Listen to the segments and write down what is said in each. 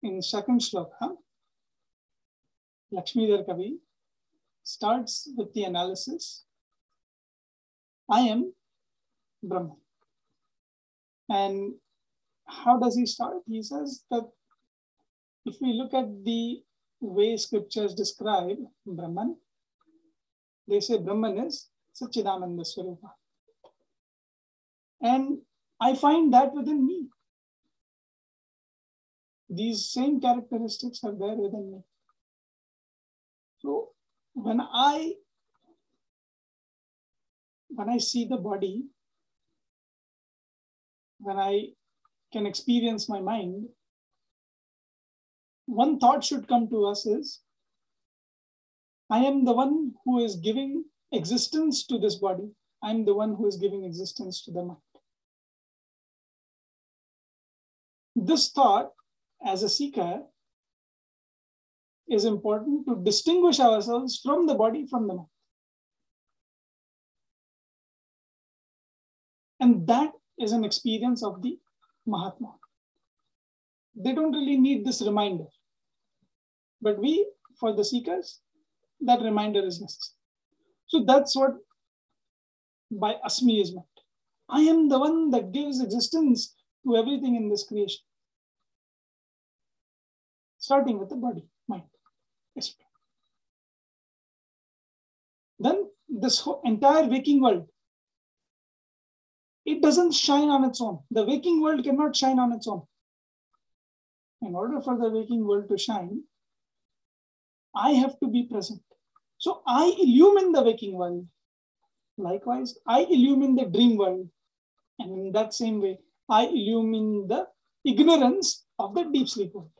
in second shloka, Lakshmidhar Kavi starts with the analysis, I am Brahman. And how does he start? He says that if we look at the way scriptures describe Brahman, they say Brahman is Satchidananda Swarupa. And I find that within me. These same characteristics are there within me. So when I see the body, when I can experience my mind, one thought should come to us is, I am the one who is giving existence to this body. I am the one who is giving existence to the mind. This thought, as a seeker, is important to distinguish ourselves from the body, from the mind. And that is an experience of the Mahatma. They don't really need this reminder. But we, for the seekers, that reminder is necessary. So that's what by Asmi is meant. I am the one that gives existence to everything in this creation. Starting with the body, mind, etc. Then this whole entire waking world, it doesn't shine on its own. The waking world cannot shine on its own. In order for the waking world to shine, I have to be present. So I illumine the waking world. Likewise, I illumine the dream world. And in that same way, I illumine the ignorance of the deep sleep world.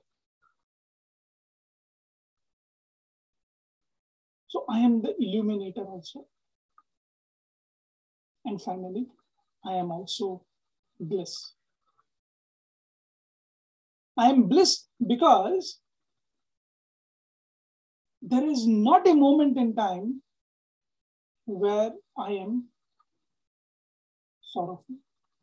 So I am the illuminator also. And finally, I am also bliss. I am bliss because there is not a moment in time where I am sorrowful.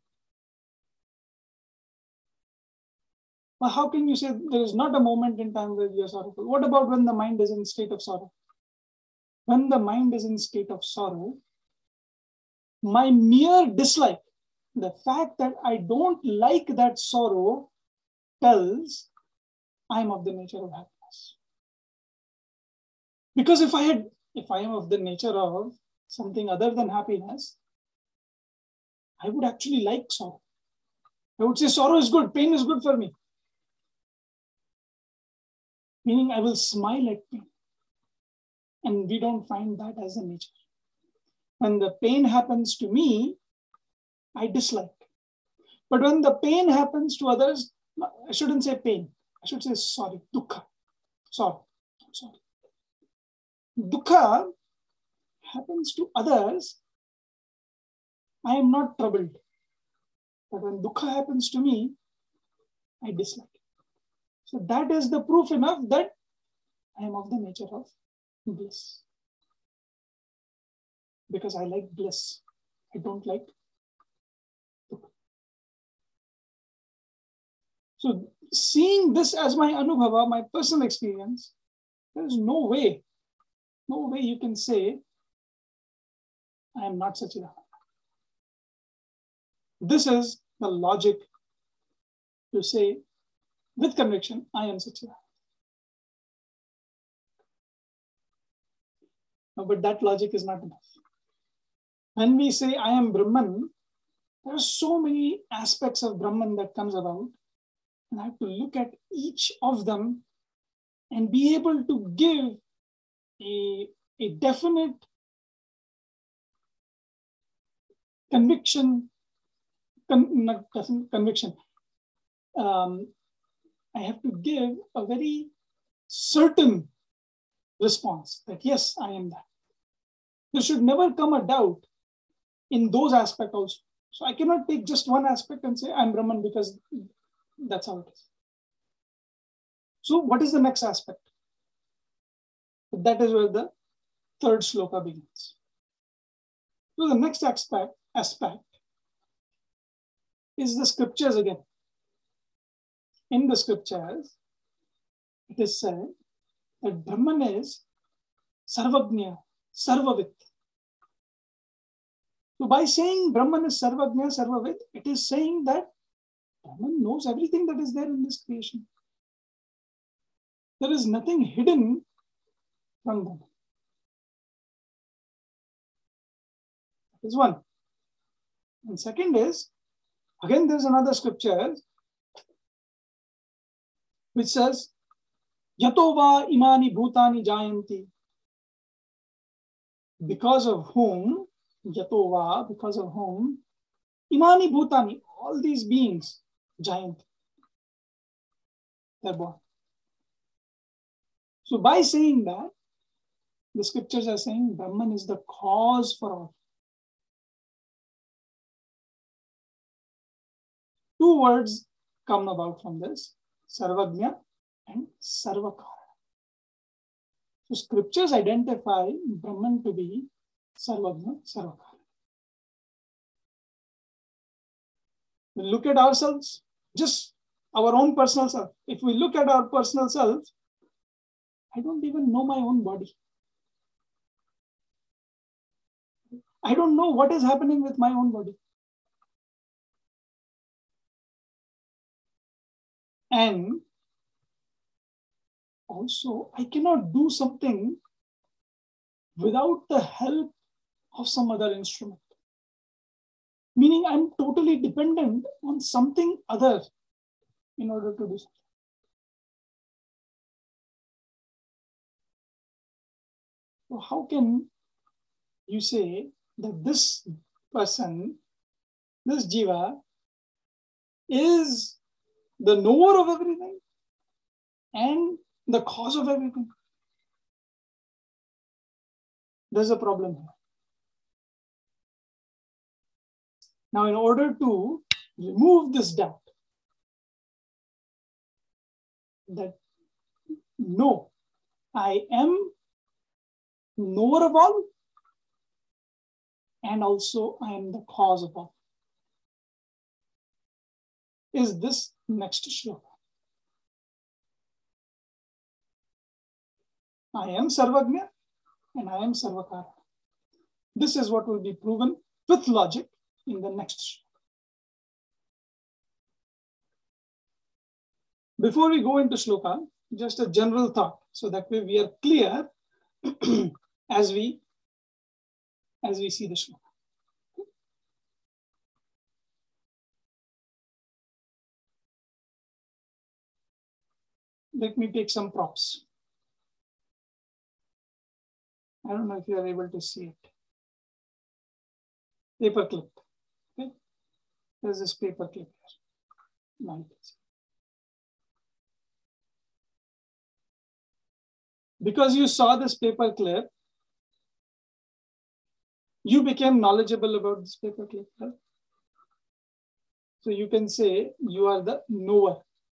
But how can you say there is not a moment in time where you are sorrowful? What about when the mind is in state of sorrow? When the mind is in state of sorrow, my mere dislike, the fact that I don't like that sorrow, tells I am of the nature of happiness. Because if I am of the nature of something other than happiness, I would actually like sorrow. I would say sorrow is good, pain is good for me. Meaning I will smile at pain. And we don't find that as a nature. When the pain happens to me, I dislike. But when the pain happens to others, I shouldn't say pain. I should say sorry, dukkha. Sorry. Dukkha happens to others, I am not troubled. But when dukkha happens to me, I dislike it. So that is the proof enough that I am of the nature of bliss. Because I like bliss. I don't like dukkha. So seeing this as my anubhava, my personal experience, there is no way you can say, I am not Satchidananda. This is the logic to say, with conviction, I am Satchidananda. No, but that logic is not enough. When we say, I am Brahman, there are so many aspects of Brahman that comes about. And I have to look at each of them and be able to give a definite conviction, not conviction. I have to give a very certain response that yes, I am that. There should never come a doubt in those aspects also. So I cannot take just one aspect and say I'm Brahman because that's how it is. So what is the next aspect? That is where the third shloka begins. So the next aspect is the scriptures again. In the scriptures, it is said that Brahman is Sarvagnya, Sarvavit. So by saying Brahman is Sarvagnya, Sarvavit, it is saying that Brahman knows everything that is there in this creation. There is nothing hidden from Brahman. That is one. And second is, again, there's another scripture which says, Yatova imani bhutani jayanti. Because of whom, Yatova, because of whom, imani bhutani, all these beings, jayanti, they're born. So by saying that, the scriptures are saying Brahman is the cause for all. Two words come about from this, Sarvagnya and Sarvakara. So scriptures identify Brahman to be Sarvagnya, Sarvakara. We look at ourselves, just our own personal self. If we look at our personal self, I don't even know my own body. I don't know what is happening with my own body. And also, I cannot do something without the help of some other instrument. Meaning I'm totally dependent on something other in order to do something. So how can you say that this person, this jiva, is the knower of everything and the cause of everything? There's a problem here. Now, in order to remove this doubt, that no, I am knower of all, and also I am the cause of all, is this next shloka. I am Sarvagnya and I am Sarvakara. This is what will be proven with logic in the next shloka. Before we go into shloka, just a general thought, so that way we are clear as we see the shloka. Let me take some props. I don't know if you are able to see it. Paper clip. Okay. There's this paper clip here. Now you can see. Because you saw this paper clip, you became knowledgeable about this paper clip. Right? So you can say you are the knower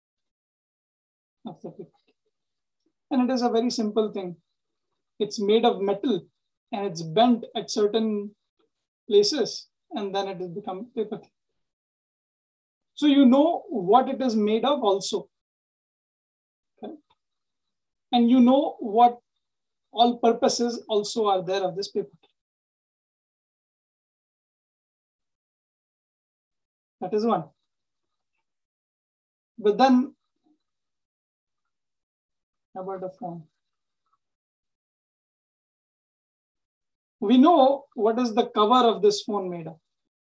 of the paper clip. And it is a very simple thing. It's made of metal and it's bent at certain places, and then it has become paper clip. So you know what it is made of also. Okay? And you know what all purposes also are there of this paper clip. That is one. But then, how about a phone? We know what is the cover of this phone made of.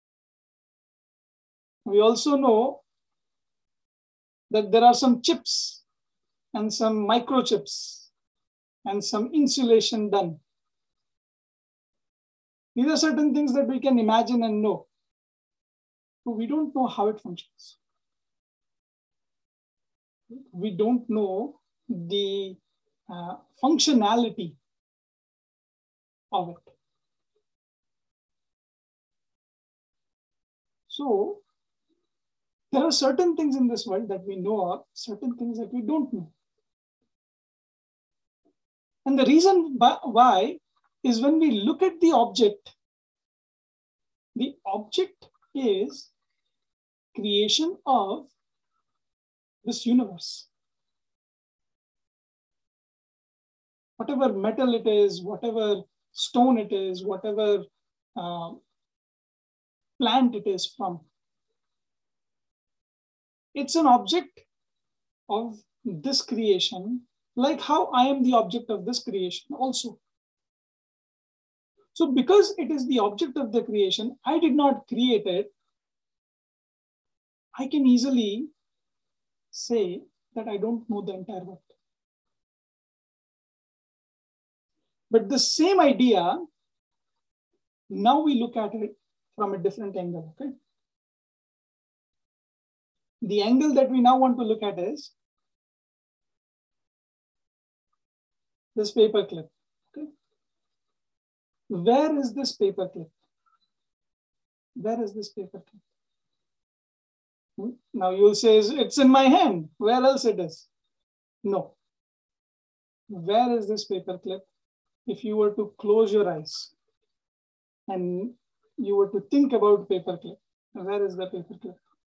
We also know that there are some chips and some microchips and some insulation done. These are certain things that we can imagine and know. But we don't know how it functions. We don't know the functionality of it. So there are certain things in this world that we know of, certain things that we don't know. And the reason why is when we look at the object is creation of this universe. whatever metal it is, whatever stone it is, whatever plant it is from. It's an object of this creation, like how I am the object of this creation also. So because it is the object of the creation, I did not create it, I can easily say that I don't know the entire world. But the same idea, now we look at it from a different angle, okay? The angle that we now want to look at is this paper clip, okay? Where is this paper clip? Where is this paper clip? Now you'll say, it's in my hand. Where else it is? No. Where is this paper clip? If you were to close your eyes and you were to think about paper clip, where is the paper clip?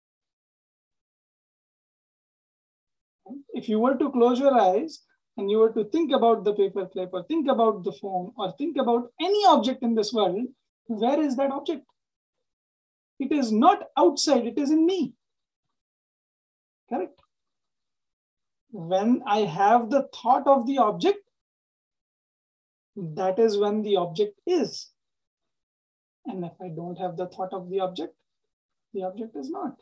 If you were to close your eyes and you were to think about the paper clip or think about the phone or think about any object in this world, where is that object? It is not outside, it is in me. Correct? When I have the thought of the object, that is when the object is. And if I don't have the thought of the object is not.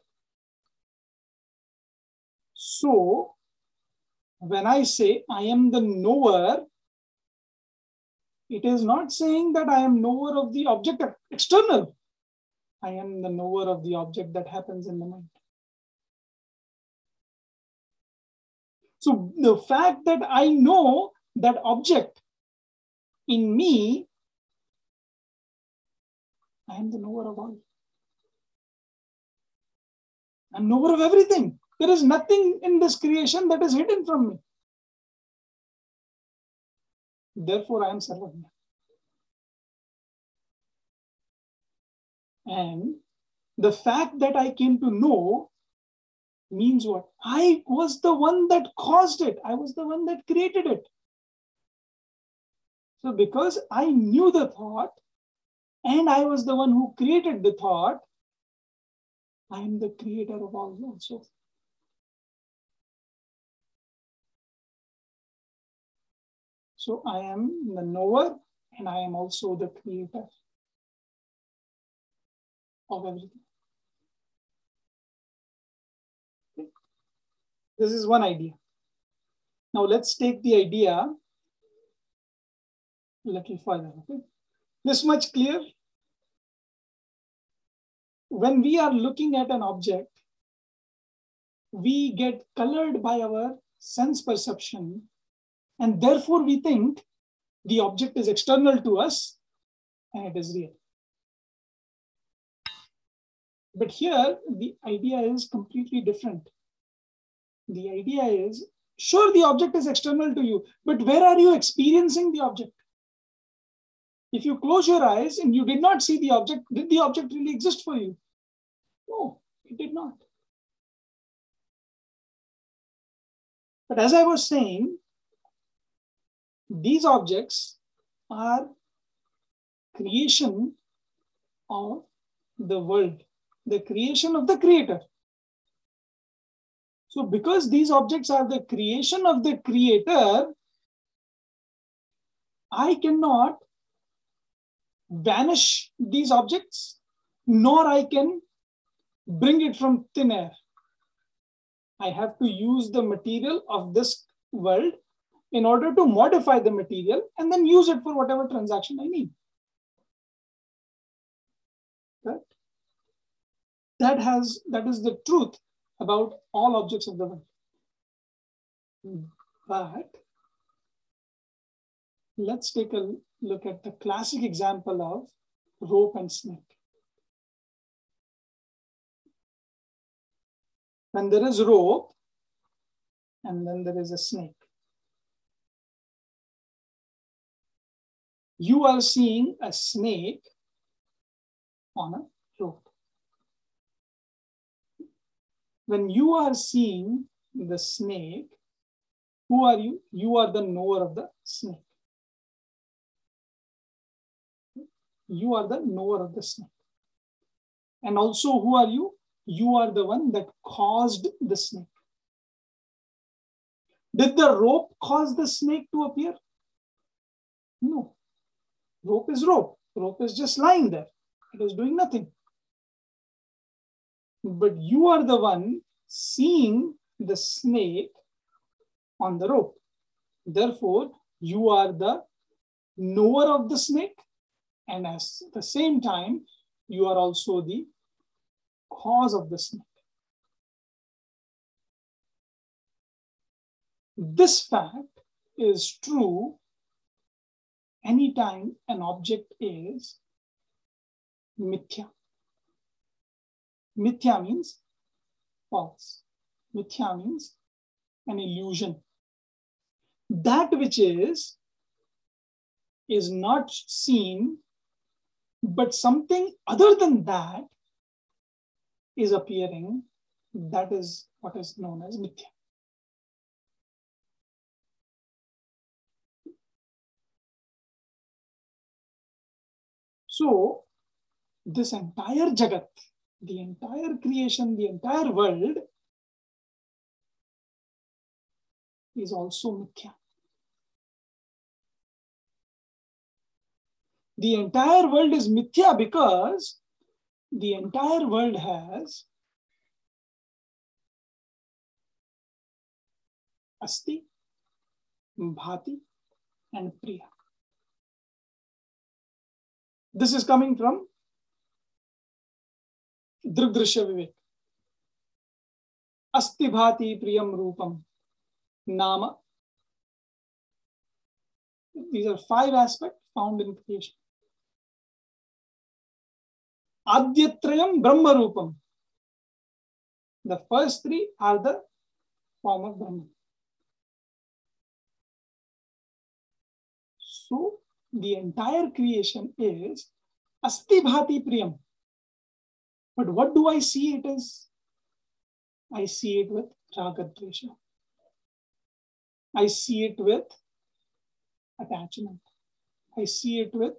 So when I say I am the knower, it is not saying that I am knower of the object external. I am the knower of the object that happens in the mind. So the fact that I know that object in me, I am the knower of all. I'm knower of everything. There is nothing in this creation that is hidden from me. Therefore, I am Sarvajna. And the fact that I came to know means what? I was the one that caused it. I was the one that created it. So because I knew the thought and I was the one who created the thought, I am the creator of all also. So I am the knower and I am also the creator of everything. Okay. This is one idea. Now let's take the idea a little further. Okay. This much clear? When we are looking at an object, we get colored by our sense perception, and therefore we think the object is external to us and it is real. But here, the idea is completely different. The idea is, sure, the object is external to you, but where are you experiencing the object? If you close your eyes and you did not see the object, did the object really exist for you? No, it did not. But as I was saying, these objects are creation of the world, the creation of the creator. So because these objects are the creation of the creator, I cannot vanish these objects, nor I can bring it from thin air. I have to use the material of this world in order to modify the material and then use it for whatever transaction I need. Right? That is the truth about all objects of the world. But let's take a look at the classic example of rope and snake. When there is rope and then there is a snake, you are seeing a snake on a rope. When you are seeing the snake, who are you? You are the knower of the snake. You are the knower of the snake. And also, who are you? You are the one that caused the snake. Did the rope cause the snake to appear? No. Rope is rope. Rope is just lying there. It is doing nothing. But you are the one seeing the snake on the rope. Therefore, you are the knower of the snake, and at the same time, you are also the cause of the snake. This fact is true anytime an object is mithya. Mithya means false. Mithya means an illusion. That which is not seen, but something other than that is appearing. That is what is known as mithya. So, this entire Jagat, the entire creation, the entire world is also mithya. The entire world is mithya because the entire world has asti, bhati, and priya. This is coming from Drigdrishya Vivek. Asti bhati priyam rupam nama. These are 5 aspects found in creation. Adyatrayam brahma rupam. The first 3 are the form of Brahman. So, the entire creation is asti bhati priyam. But what do I see it as? I see it with ragadvesha. I see it with attachment. I see it with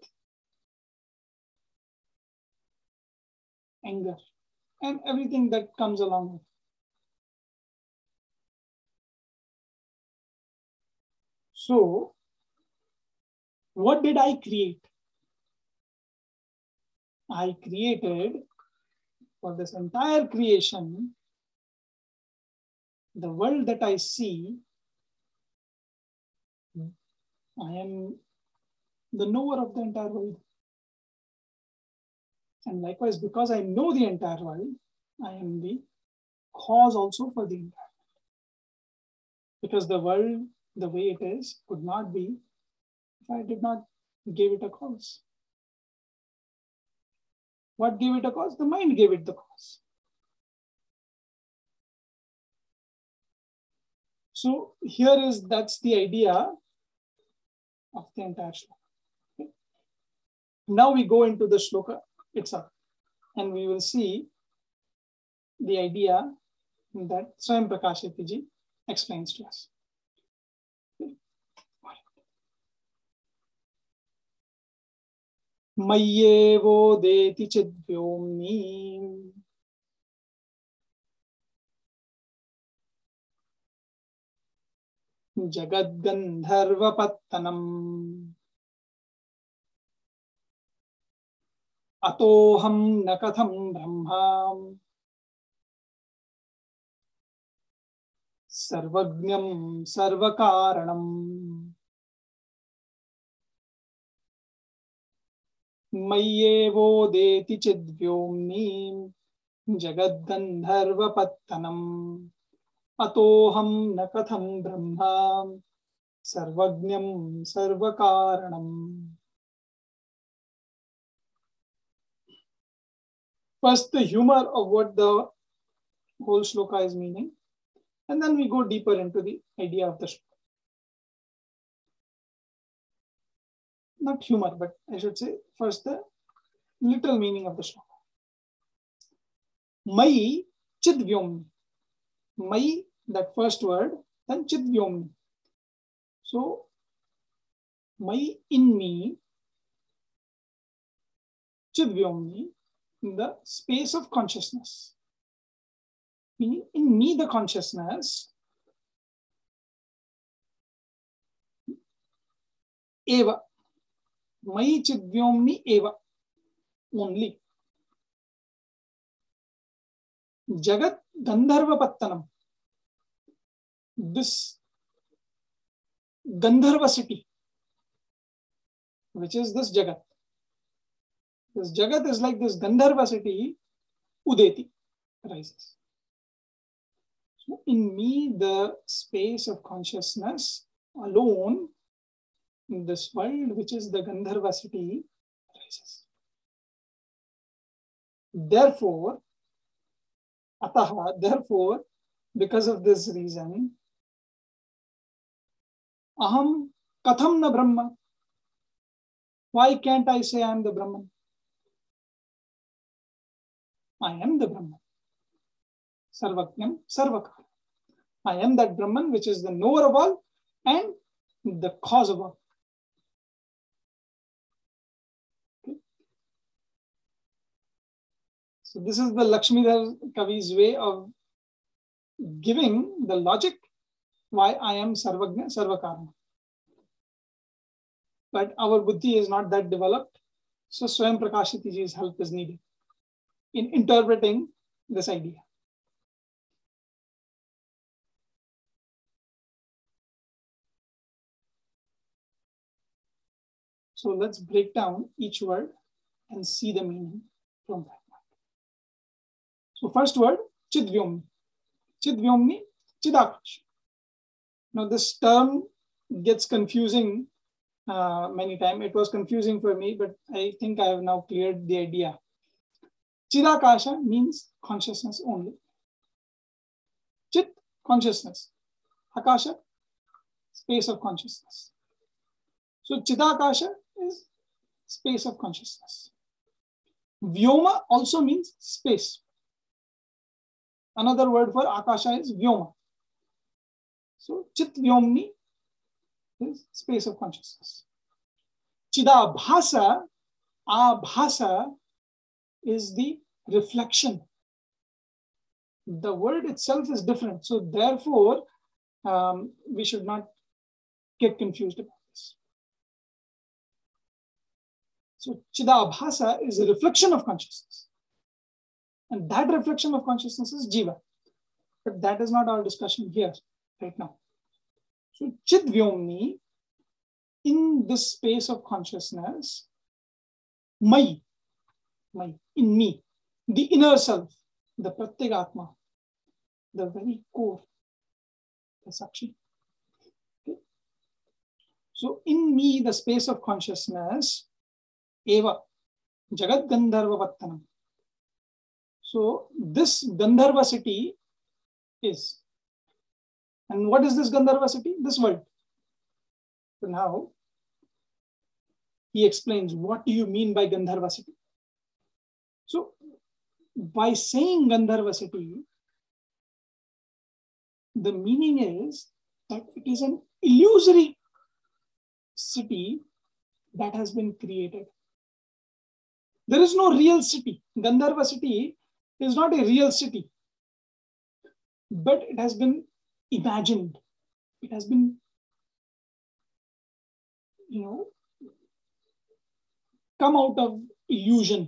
anger and everything that comes along with it. So, what did I create? I created for this entire creation, the world that I see, I am the knower of the entire world. And likewise, because I know the entire world, I am the cause also for the entire world. Because the world, the way it is, could not be if I did not give it a cause. What gave it a cause? The mind gave it the cause. So that's the idea of the entire shloka. Okay. Now we go into the shloka itself, and we will see the idea that Swayam Prakashiti ji explains to us. Mayyevo deti chidvyomni Jagadgandharvapattanam Atoham nakatham brahma Sarvagnyam sarvakaranam Mayyevo deti chidvyomni Jagadgandharvapattanam Atoham nakatham brahma Sarvagnyam sarvakaranam. First, the humor of what the whole shloka is meaning, and then we go deeper into the idea of the shloka. Not humor, but I should say first the literal meaning of the shloka. Mai chidvyomni. Mai, that first word, then chidvyomni. So, Mai in me Chidvyomni, the space of consciousness. Meaning, in me, the consciousness, eva, Mai Chidvyomni eva, only. Jagat Gandharva Pattanam, this Gandharva city, which is this Jagat. This Jagat is like this Gandharva city, Udeti, rises. So in me, the space of consciousness alone, in this world, which is the Gandharva city, rises. Therefore, therefore, because of this reason, aham katham na brahma. Why can't I say I am the Brahman? I am the Brahman. Sarvajnam Sarvakara. I am that Brahman which is the knower of all and the cause of all. Okay. So this is the Lakshmidhar Kavi's way of giving the logic why I am Sarvajna Sarvakarma. But our buddhi is not that developed, so Swayam Prakashiti Ji's help is needed in interpreting this idea. So let's break down each word and see the meaning from that one. So first word, Chidvyomni. Chidvyomni, Chidakash. Now this term gets confusing many times. It was confusing for me, but I think I have now cleared the idea. Chidakasha means consciousness only. Chit, consciousness. Akasha, space of consciousness. So Chidakasha is space of consciousness. Vyoma also means space. Another word for Akasha is Vyoma. So Chit Vyomni is space of consciousness. Chidabhasa, Abhasa is the reflection. The word itself is different. So therefore, we should not get confused about this. So Chidabhasa is a reflection of consciousness. And that reflection of consciousness is Jiva. But that is not our discussion here right now. So Chidvyomni, in this space of consciousness, Mai, in me, the inner self, the Pratyagatma, the very core, the Sakshi. Okay. So in me, the space of consciousness, Eva, Jagat Gandharva Vattanam. So this Gandharva city is. And what is this Gandharva city? This world. So now he explains, what do you mean by Gandharva city? So by saying Gandharva city, the meaning is that it is an illusory city that has been created. There is no real city. Gandharva city is not a real city, but it has been imagined. It has been, come out of illusion.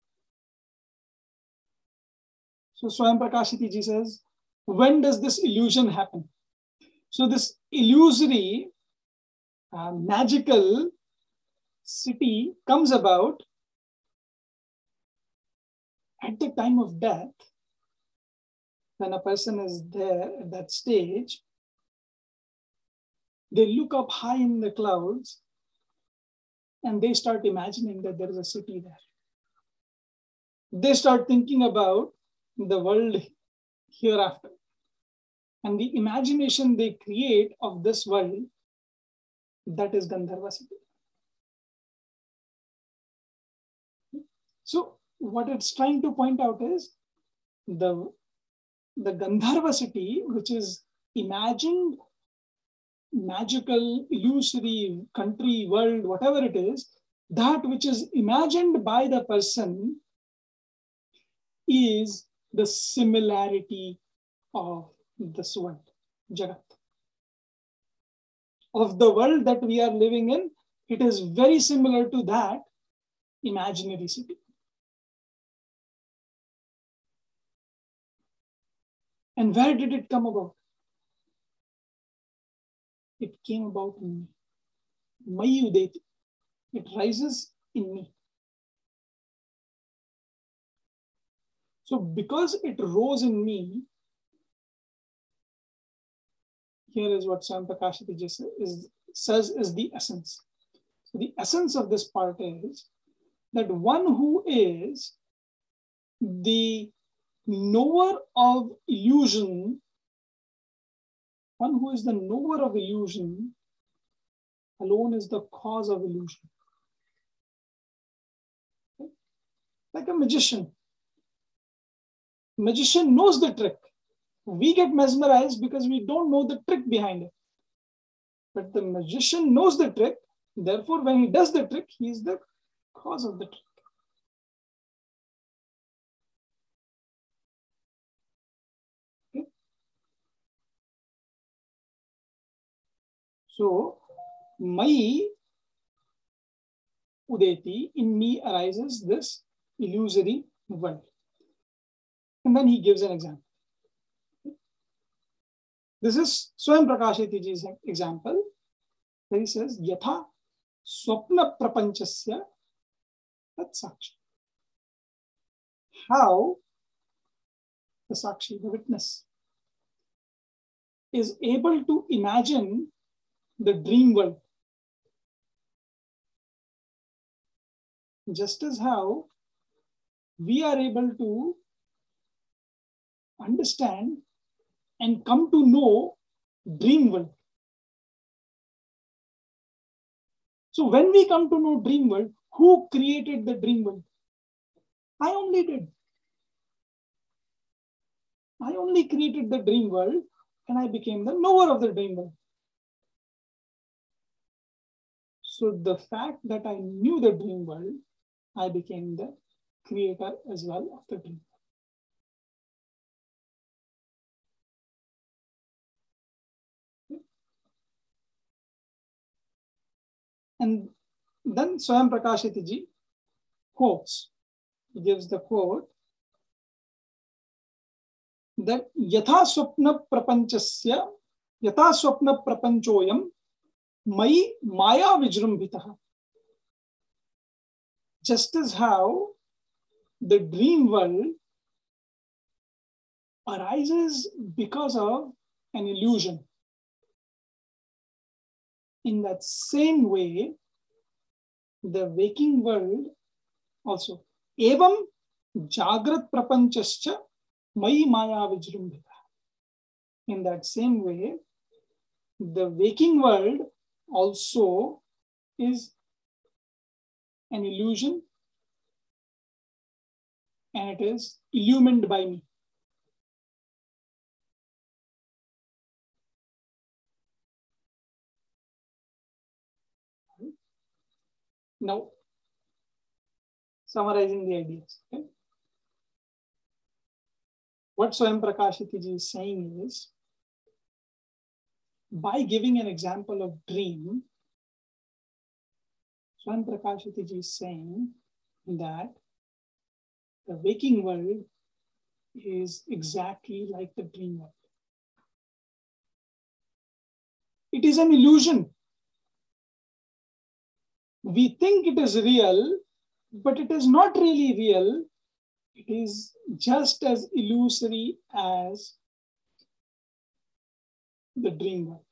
So Swayam Prakashiti Ji says, when does this illusion happen? So this illusory, magical city comes about at the time of death, when a person is there at that stage. They look up high in the clouds and they start imagining that there is a city there. They start thinking about the world hereafter. And the imagination they create of this world, that is Gandharva city. So what it's trying to point out is the Gandharva city, which is imagined, magical, illusory country, world, whatever it is, that which is imagined by the person is the similarity of this world, Jagat. Of the world that we are living in, it is very similar to that imaginary city. And where did it come about? It came about in me. Mayi udeti. It rises in me. So because it rose in me, here is what Swayam Prakashitiji says is the essence. So the essence of this part is that one who is the knower of illusion, one who is the knower of illusion alone is the cause of illusion. Okay? Like a magician. Magician knows the trick. We get mesmerized because we don't know the trick behind it. But the magician knows the trick. Therefore, when he does the trick, he is the cause of the trick. Okay? So, Mai Udeti, in me arises this illusory world. And then he gives an example. This is Swayam Prakashitiji's example, where he says, Yatha Swapna Prapanchasya Tat Sakshi. How the Sakshi, the witness, is able to imagine the dream world. Just as how we are able to understand and come to know dream world. So when we come to know dream world, who created the dream world? I only did. I only created the dream world and I became the knower of the dream world. So the fact that I knew the dream world, I became the creator as well of the dream world. And then Swayam Prakashitiji quotes, he gives the quote that Yatha Swapna Prapanchasya, Yatha Swapna Prapanchoyam, Mai Maya Vijrumbhitaha. Just as how the dream world arises because of an illusion, in that same way, the waking world also. Evam Jagrat Prapanchascha Mai Maya Vijrumbhita. In that same way, the waking world also is an illusion and it is illumined by me. Now, summarizing the ideas. Okay? What Swayam Prakashitiji is saying is, by giving an example of dream, Swayam Prakashitiji is saying that the waking world is exactly like the dream world. It is an illusion. We think it is real, but it is not really real. It is just as illusory as the dream world.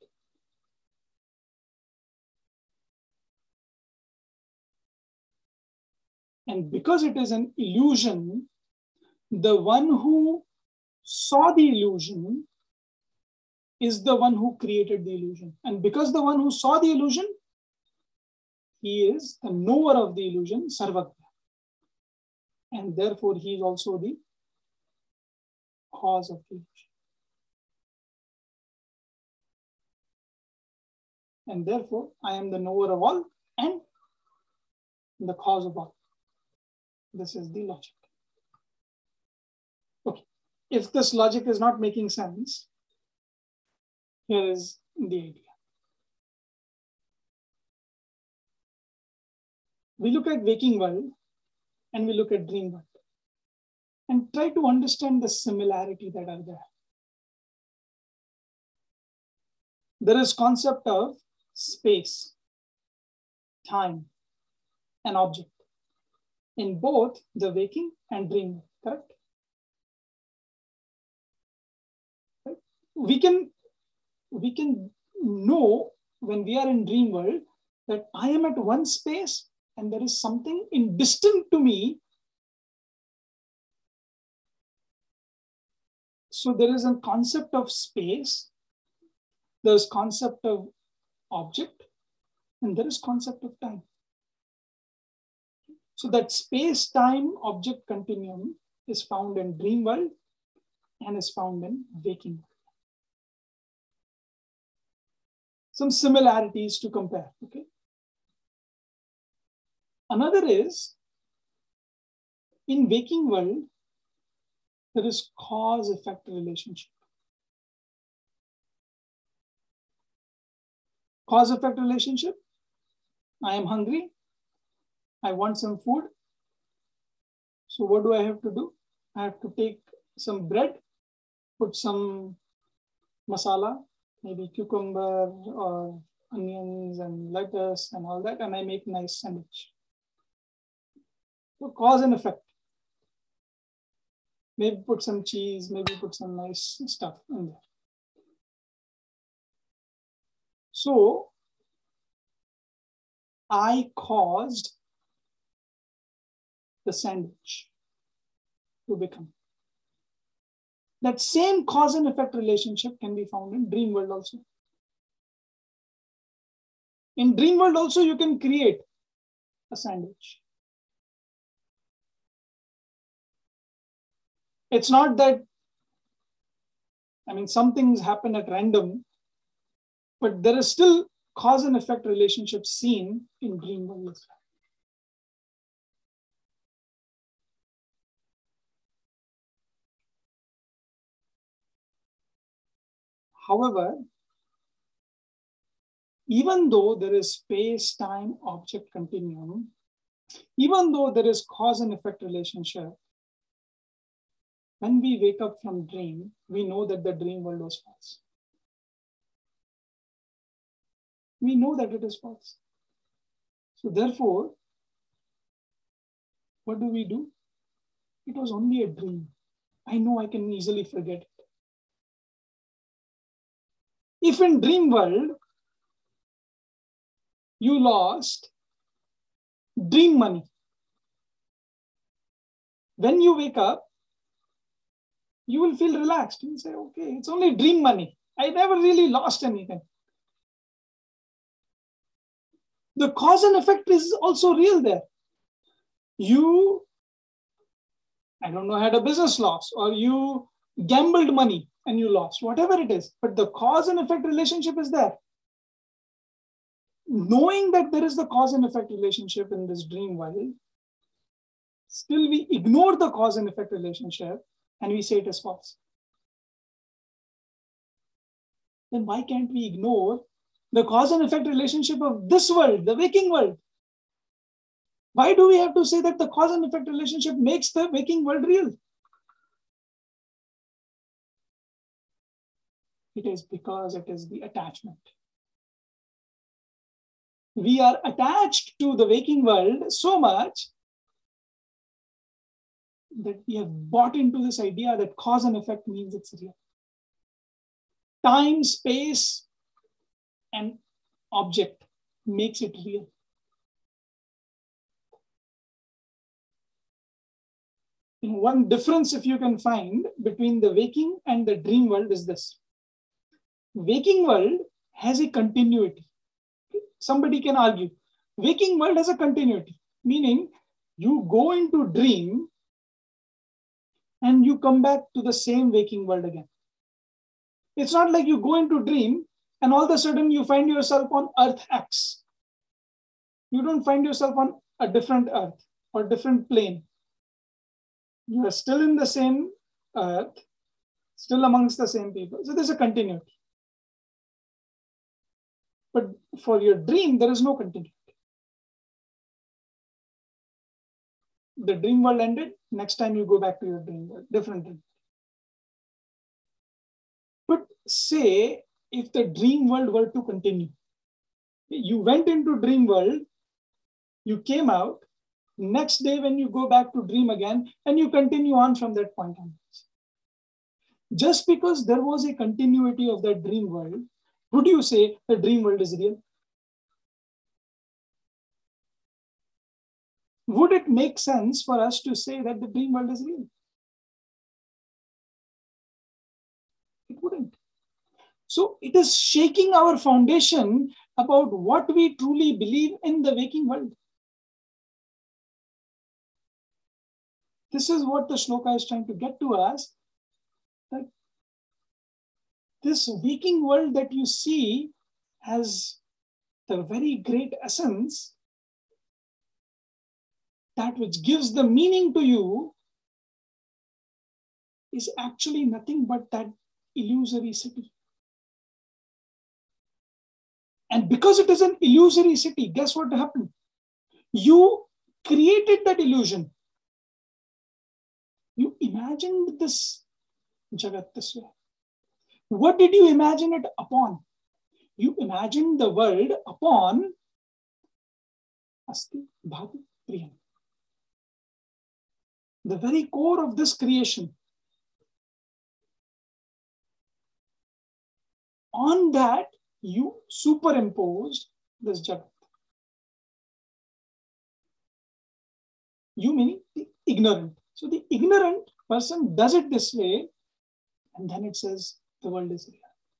And because it is an illusion, the one who saw the illusion is the one who created the illusion. And because the one who saw the illusion, he is the knower of the illusion, Sarvagya. And therefore, he is also the cause of the illusion. And therefore, I am the knower of all, and the cause of all. This is the logic. Okay. If this logic is not making sense, here is the idea. We look at waking world and we look at dream world and try to understand the similarity that are there. There is concept of space, time, and object in both the waking and dream world, correct? Right? We can know when we are in dream world that I am at one space and there is something in distant to me. So there is a concept of space, there's concept of object, and there is concept of time. So that space-time object continuum is found in dream world and is found in waking world. Some similarities to compare, okay? Another is, in waking world, there is cause-effect relationship. Cause-effect relationship, I am hungry, I want some food. So what do I have to do? I have to take some bread, put some masala, maybe cucumber or onions and lettuce and all that, and I make nice sandwich. So cause and effect. Maybe put some cheese, maybe put some nice stuff in there. So I caused the sandwich to become. That same cause and effect relationship can be found in dream world also. In dream world also, you can create a sandwich. It's not that, I mean, some things happen at random, but there is still cause and effect relationship seen in dream world as well. However, even though there is space-time object continuum, even though there is cause and effect relationship, when we wake up from dream, we know that the dream world was false. We know that it is false. So therefore, what do? It was only a dream. I know I can easily forget it. If in dream world, you lost dream money, when you wake up, you will feel relaxed. You will say, okay, it's only dream money. I never really lost anything. The cause and effect is also real there. You, I don't know, had a business loss, or you gambled money and you lost, whatever it is. But the cause and effect relationship is there. Knowing that there is the cause and effect relationship in this dream world, still we ignore the cause and effect relationship and we say it is false. Then why can't we ignore the cause and effect relationship of this world, the waking world? Why do we have to say that the cause and effect relationship makes the waking world real? It is because it is the attachment. We are attached to the waking world so much that we have bought into this idea that cause and effect means it's real. Time, space, and object makes it real. One difference, if you can find, between the waking and the dream world is this. Waking world has a continuity. Somebody can argue, waking world has a continuity, meaning you go into dream and you come back to the same waking world again. It's not like you go into dream and all of a sudden you find yourself on Earth X. You don't find yourself on a different earth or different plane. You are still in the same earth, still amongst the same people. So there's a continuity. But for your dream, there is no continuity. The dream world ended, next time you go back to your dream world, different thing. But say if the dream world were to continue, you went into dream world, you came out, next day when you go back to dream again, and you continue on from that point on. Just because there was a continuity of that dream world, would you say the dream world is real? Would it make sense for us to say that the dream world is real? It wouldn't. So it is shaking our foundation about what we truly believe in the waking world. This is what the shloka is trying to get to us. That this waking world that you see has the very great essence, that which gives the meaning to you, is actually nothing but that illusory city. And because it is an illusory city, guess what happened? You created that illusion. You imagined this Jagat this way. What did you imagine it upon? You imagined the world upon Asti Bhati Priyam. The very core of this creation. On that, you superimposed this Jagat. You meaning the ignorant. So the ignorant person does it this way, and then it says the world is real.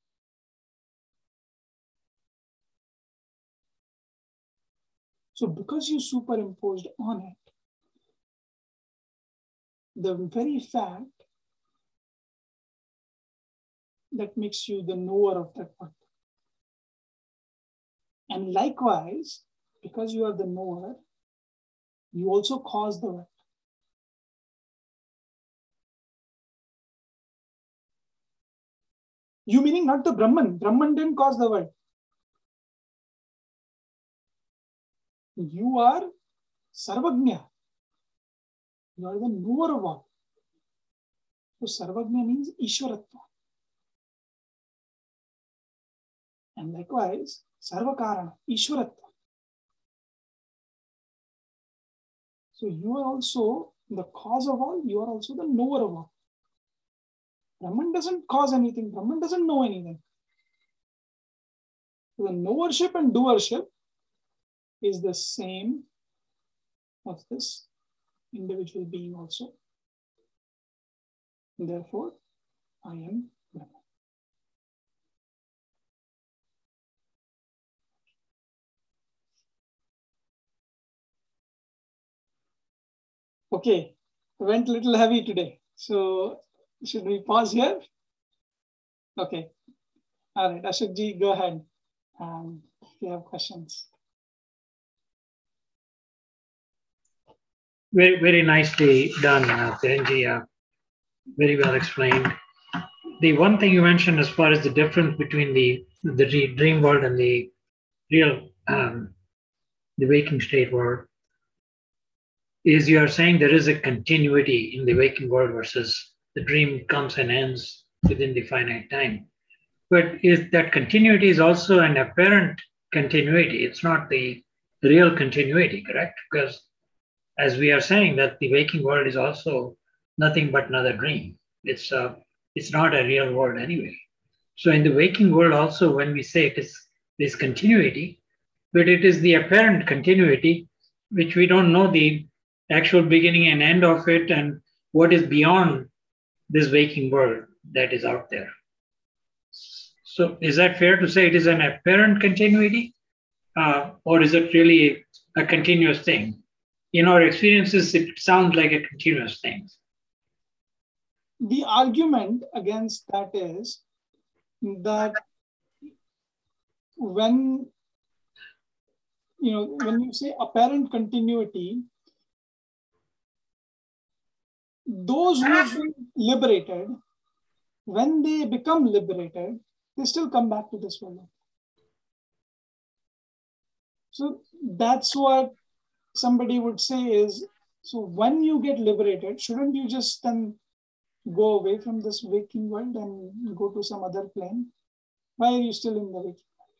So because you superimposed on it, the very fact that makes you the knower of that world. And likewise, because you are the knower, you also cause the world. You meaning not the Brahman. Brahman didn't cause the world. You are Sarvagnya. You are the knower of all. So Sarvagnya means Ishwaratva. And likewise, Sarvakarana, Ishwaratva. So you are also the cause of all, you are also the knower of all. Brahman doesn't cause anything, Brahman doesn't know anything. So the knowership and doership is the same of this individual being also. Therefore, I am Brahman. Okay, went a little heavy today. So should we pause here? Okay. All right, Ashokji, go ahead. If you have questions. Very, very nicely done, Kiranji. Very well explained. The one thing you mentioned as far as the difference between the dream world and the real, the waking state world, is you are saying there is a continuity in the waking world versus the dream comes and ends within the finite time. But is that continuity is also an apparent continuity. It's not the real continuity, correct? Because as we are saying that the waking world is also nothing but another dream. It's not a real world anyway. So in the waking world also, when we say it is continuity, but it is the apparent continuity, which we don't know the actual beginning and end of it and what is beyond this waking world that is out there. So is that fair to say it is an apparent continuity, or is it really a continuous thing? In our experiences, it sounds like a continuous thing. The argument against that is that when when you say apparent continuity, those who have been liberated, when they become liberated, they still come back to this world. So that's what somebody would say is, so when you get liberated, shouldn't you just then go away from this waking world and go to some other plane? Why are you still in the waking world?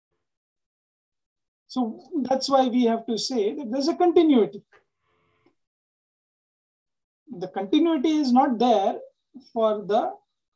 So that's why we have to say that there's a continuity. The continuity is not there for the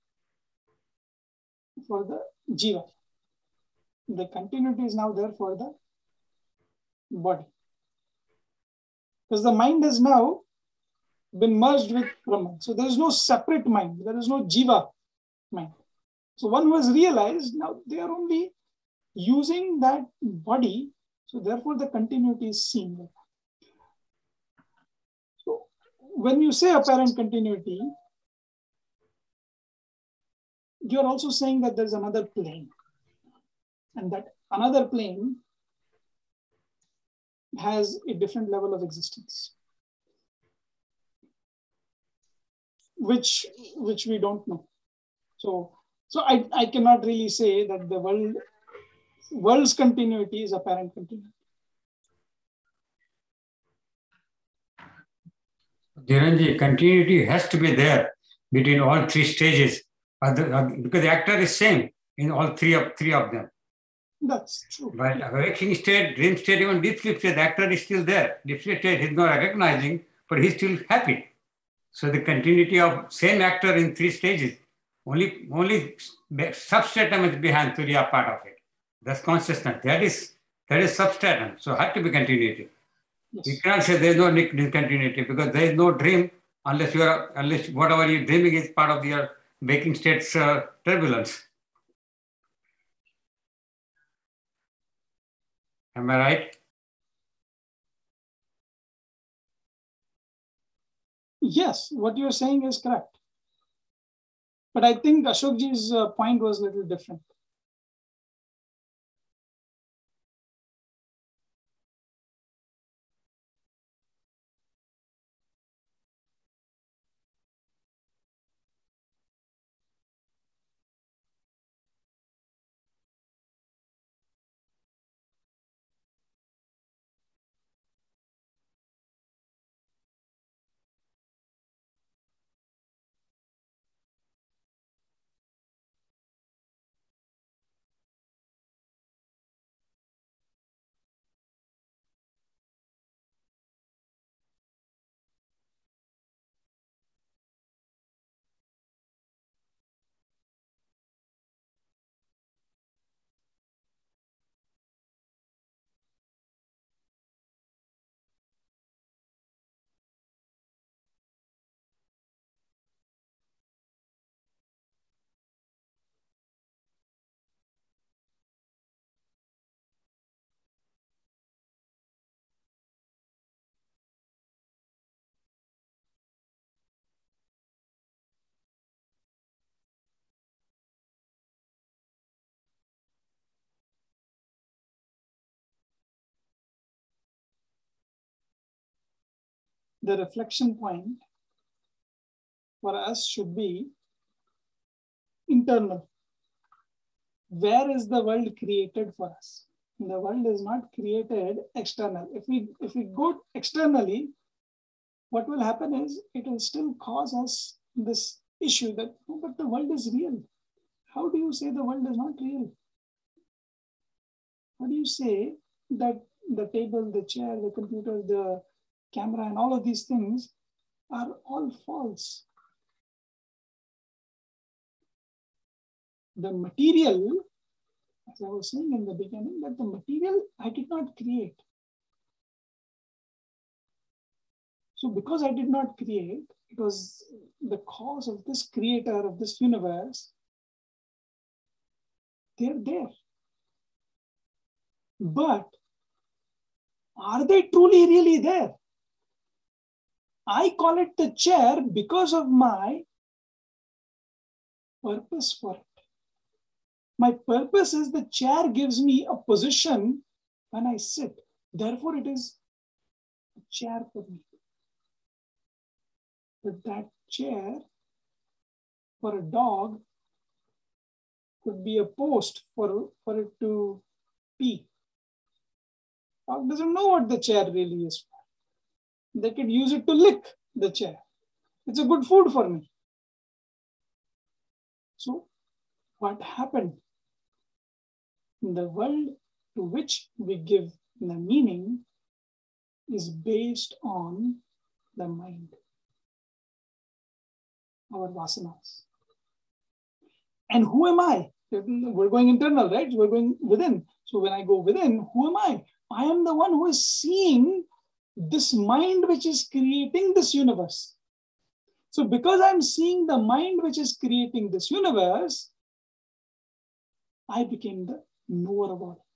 jiva. The continuity is now there for the body. Because the mind has now been merged with Brahman. So there is no separate mind. There is no jiva mind. So one who has realized now they are only using that body. So therefore the continuity is seen. So when you say apparent continuity, you're also saying that there's another plane. And that another plane has a different level of existence, which we don't know. So I cannot really say that the world's continuity is apparent continuity. Dhiranji, continuity has to be there between all three stages, because the actor is same in all three of them. That's true. But waking state, dream state, even deep sleep state, the actor is still there. Deep sleep state, he's not recognizing, but he's still happy. So the continuity of same actor in three stages, only substratum is behind Turiya part of it. That's consciousness. That is substratum. So had to be continuity. Yes. You cannot say there is no discontinuity because there is no dream unless whatever you're dreaming is part of your waking state's turbulence. Am I right? Yes, what you're saying is correct. But I think Ashokji's point was a little different. The reflection point for us should be internal. Where is the world created for us? The world is not created external. If we go externally, what will happen is it will still cause us this issue that, oh, but the world is real. How do you say the world is not real? How do you say that the table, the chair, the computer, the camera, and all of these things are all false? The material, as I was saying in the beginning, that the material I did not create. So because I did not create, it was the cause of this creator of this universe. They're there. But are they truly really there? I call it the chair because of my purpose for it. My purpose is the chair gives me a position when I sit. Therefore, it is a chair for me. But that chair for a dog could be a post for it to pee. Dog doesn't know what the chair really is for. They could use it to lick the chair. It's a good food for me. So what happened? The world to which we give the meaning is based on the mind, our vasanas. And who am I? We're going internal, right? We're going within. So when I go within, who am I? I am the one who is seeing this mind which is creating this universe. So because I'm seeing the mind which is creating this universe, I became the knower of all.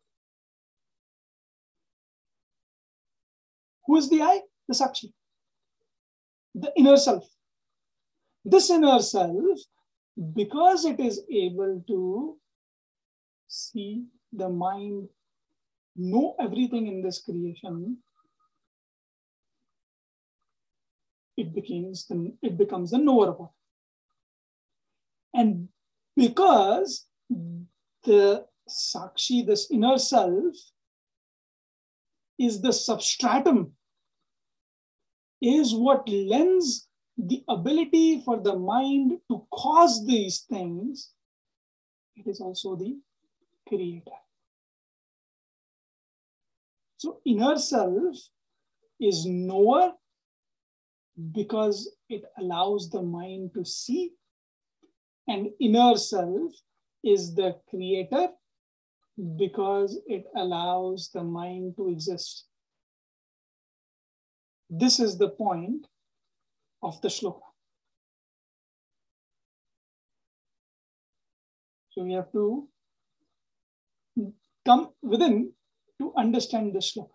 Who is the I? The Sakshi, the inner self. This inner self, because it is able to see the mind, know everything in this creation, it becomes the knower of all. And because the Sakshi, this inner self, is the substratum, is what lends the ability for the mind to cause these things, it is also the creator. So inner self is knower because it allows the mind to see, and inner self is the creator because it allows the mind to exist. This is the point of the shloka. So we have to come within to understand the shloka.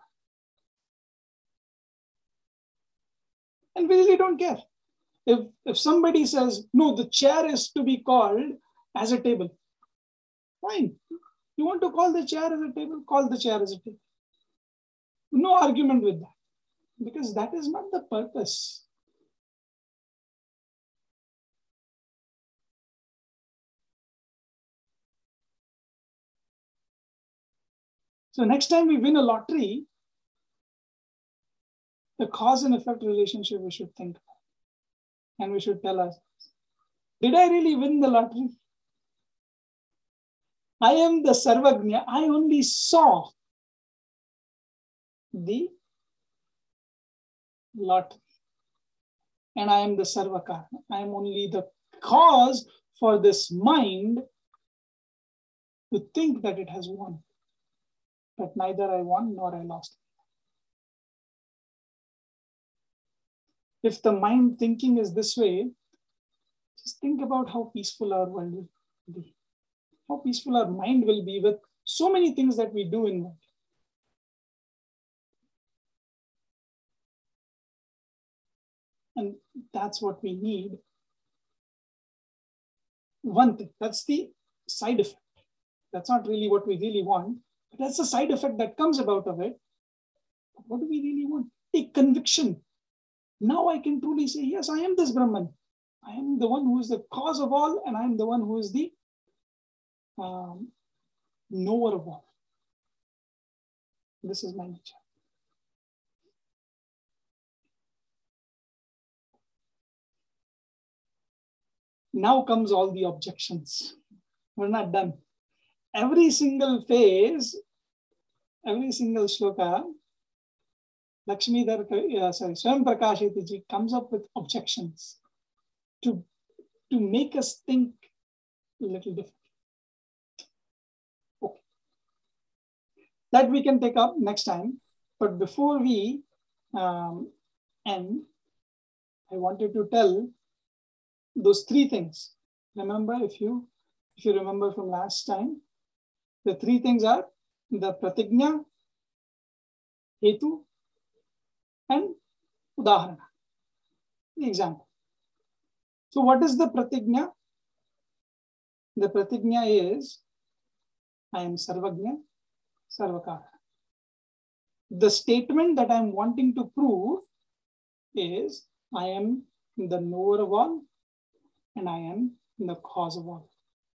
And we really don't care. If somebody says, no, the chair is to be called as a table, fine. You want to call the chair as a table, call the chair as a table. No argument with that, because that is not the purpose. So next time we win a lottery, the cause and effect relationship we should think about. And we should tell ourselves, did I really win the lottery? I am the Sarvagnya. I only saw the lottery. And I am the Sarvakarna. I am only the cause for this mind to think that it has won. But neither I won nor I lost. If the mind thinking is this way, just think about how peaceful our world will be. How peaceful our mind will be with so many things that we do in life. And that's what we need. One thing, that's the side effect. That's not really what we really want, but that's the side effect that comes about of it. But what do we really want? A conviction. Now I can truly say, yes, I am this Brahman. I am the one who is the cause of all, and I am the one who is the knower of all. This is my nature. Now comes all the objections. We're not done. Every single phase, every single shloka, Swayam Prakashiti ji comes up with objections to make us think a little different. Okay. That we can take up next time. But before we end, I wanted to tell those three things. Remember, if you remember from last time, the three things are the pratigna, hetu, and udaharana, the example. So what is the pratigna? The pratigna is, I am Sarvagnya, Sarvakara. The statement that I'm wanting to prove is I am the knower of all and I am the cause of all.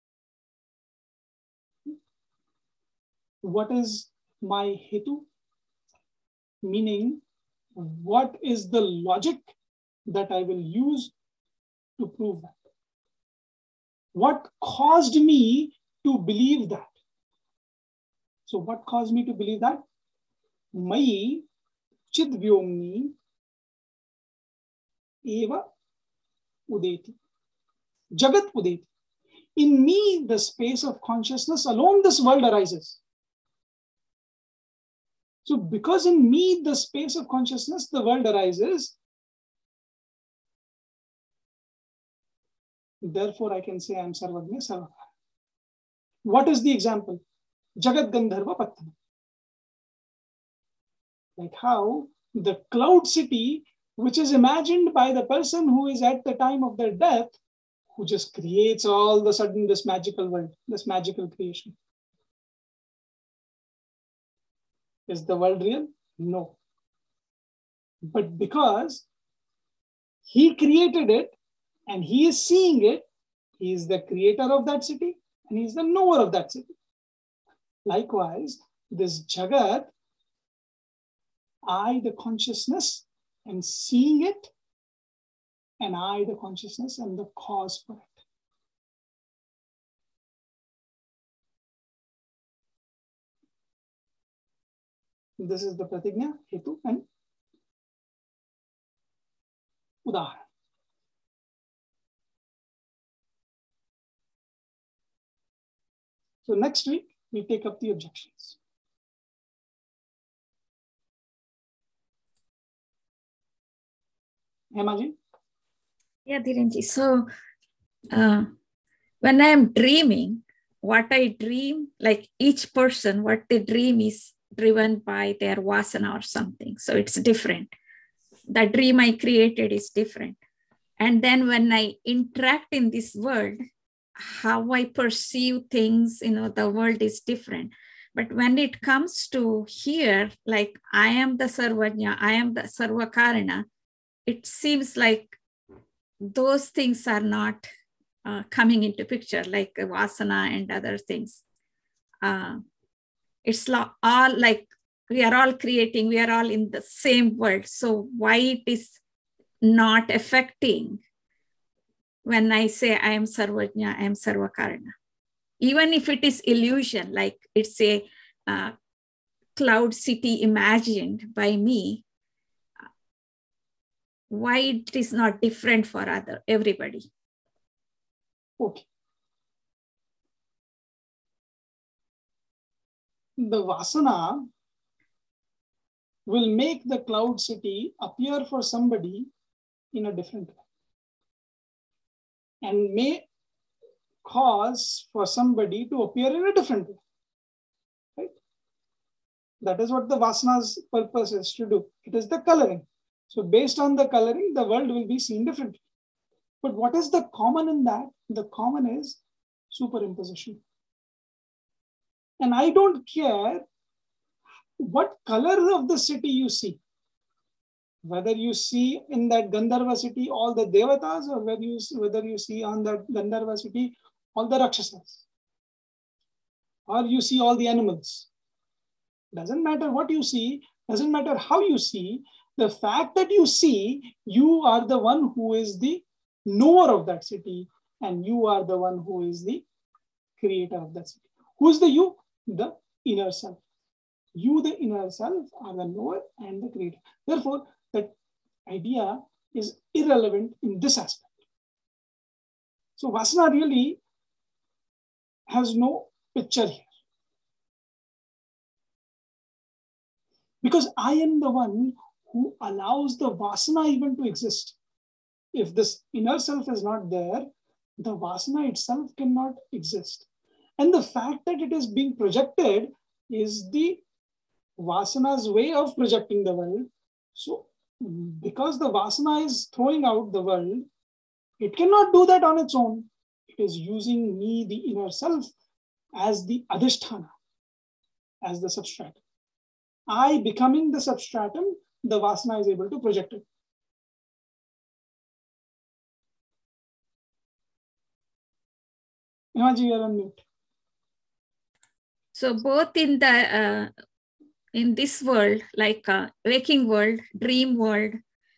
What is my hetu? Meaning, what is the logic that I will use to prove that? What caused me to believe that? So what caused me to believe that? Mai chidvyomni eva udeti. Jagat udeti. In me, the space of consciousness alone, this world arises. So because in me, the space of consciousness, the world arises, therefore I can say I am Sarvagnya Sarvakara. What is the example? Jagat Gandharva Pattana. Like how the cloud city, which is imagined by the person who is at the time of their death, who just creates all of a sudden this magical world, this magical creation. Is the world real? No. But because he created it and he is seeing it, he is the creator of that city and he is the knower of that city. Likewise, this Jagat, I, the consciousness, am seeing it, and I, the consciousness, am the cause for it. This is the Pratigna, Hetu, and Udahara. So next week, we take up the objections. Hemaji? Yeah, Dhirenji. So when I'm dreaming, what I dream, like each person, what they dream is driven by their vasana or something. So it's different. The dream I created is different. And then when I interact in this world, how I perceive things, the world is different. But when it comes to here, like I am the Sarvajna, I am the Sarvakarana, it seems like those things are not coming into picture, like vasana and other things. It's all like we are all creating, we are all in the same world. So why it is not affecting when I say I am Sarvajna, I am Sarvakarana? Even if it is illusion, like it's a cloud city imagined by me, why it is not different for everybody? Okay. The vasana will make the cloud city appear for somebody in a different way and may cause for somebody to appear in a different way. Right? That is what the vasana's purpose is to do. It is the coloring. So based on the coloring, the world will be seen differently. But what is the common in that? The common is superimposition. And I don't care what color of the city you see. Whether you see in that Gandharva city all the Devatas, or whether you see on that Gandharva city all the Rakshasas, or you see all the animals. Doesn't matter what you see, doesn't matter how you see. The fact that you see, you are the one who is the knower of that city, and you are the one who is the creator of that city. Who is the you? The inner self. You, the inner self, are the knower and the creator. Therefore, that idea is irrelevant in this aspect. So vasana really has no picture here. Because I am the one who allows the vasana even to exist. If this inner self is not there, the vasana itself cannot exist. And the fact that it is being projected is the vasana's way of projecting the world. So because the vasana is throwing out the world, it cannot do that on its own. It is using me, the inner self, as the adhisthana, as the substrate. I becoming the substratum, the vasana is able to project it. Imaji, you are on mute. So both in the in this world, like waking world, dream world,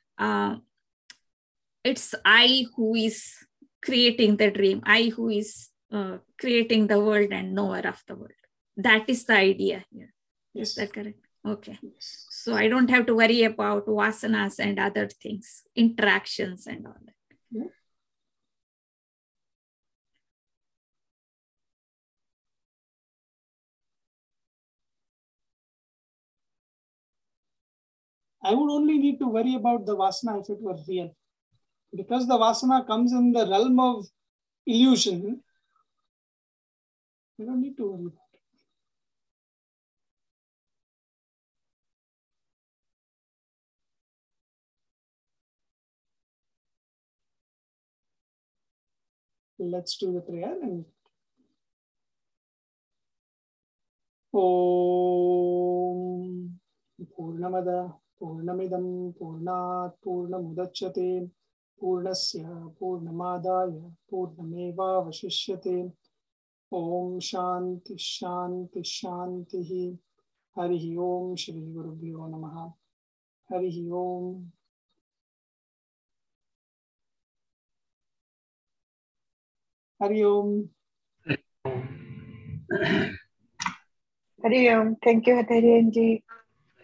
it's I who is creating the dream, I who is creating the world and knower of the world. That is the idea here. Yes. Is that correct? Okay. Yes. So I don't have to worry about vasanas and other things, interactions and all that. Yeah. I would only need to worry about the vasana if it were real. Because the vasana comes in the realm of illusion, we don't need to worry about it. Let's do the prayer. And Om Purnamada Purnamidam Purnat Purnamudachyate Purnasya Purnamadaya Purnameva Vashishyate Om Shanti Shanti Shanti Harihi Om Shri Gurubhyo Namaha Harihi Om. Hari Om. Hari Om. Thank you, Hatarianji.